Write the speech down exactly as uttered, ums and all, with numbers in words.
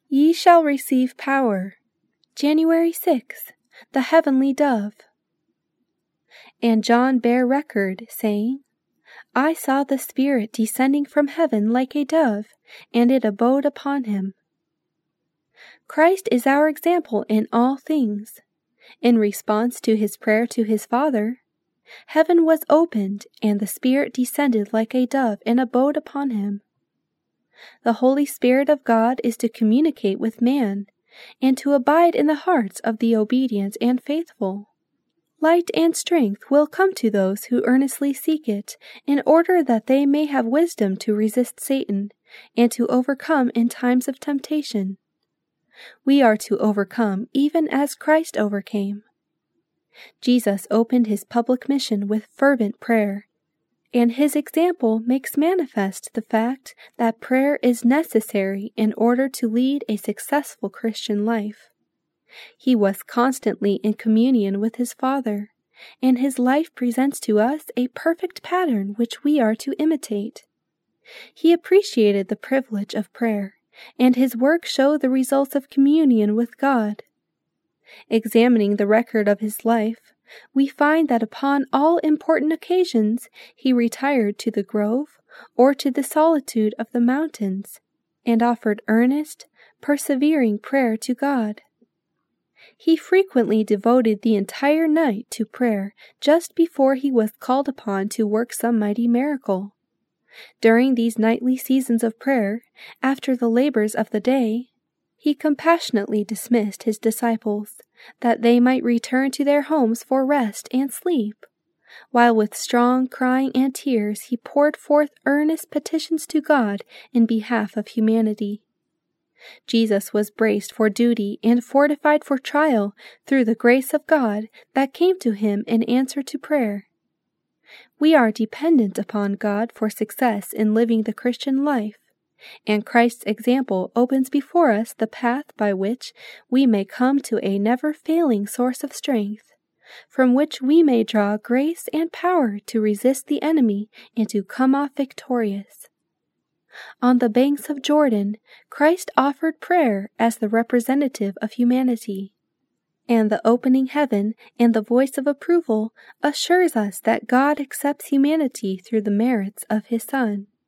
Ye shall receive power. January sixth, the heavenly dove. And John bare record, saying, I saw the Spirit descending from heaven like a dove, and it abode upon him. Christ is our example in all things. In response to his prayer to his Father, heaven was opened, and the Spirit descended like a dove and abode upon him. The Holy Spirit of God is to communicate with man, and to abide in the hearts of the obedient and faithful. Light and strength will come to those who earnestly seek it, in order that they may have wisdom to resist Satan, and to overcome in times of temptation. We are to overcome even as Christ overcame. Jesus opened his public mission with fervent prayer, and his example makes manifest the fact that prayer is necessary in order to lead a successful Christian life. He was constantly in communion with his Father, and his life presents to us a perfect pattern which we are to imitate. He appreciated the privilege of prayer, and his work showed the results of communion with God. Examining the record of his life, we find that upon all important occasions he retired to the grove or to the solitude of the mountains, and offered earnest, persevering prayer to God. He frequently devoted the entire night to prayer just before he was called upon to work some mighty miracle. During these nightly seasons of prayer, after the labors of the day, he compassionately dismissed his disciples, that they might return to their homes for rest and sleep, while with strong crying and tears he poured forth earnest petitions to God in behalf of humanity. Jesus was braced for duty and fortified for trial through the grace of God that came to him in answer to prayer. We are dependent upon God for success in living the Christian life, and Christ's example opens before us the path by which we may come to a never-failing source of strength, from which we may draw grace and power to resist the enemy and to come off victorious. On the banks of Jordan, Christ offered prayer as the representative of humanity, and the opening heaven and the voice of approval assures us that God accepts humanity through the merits of his Son.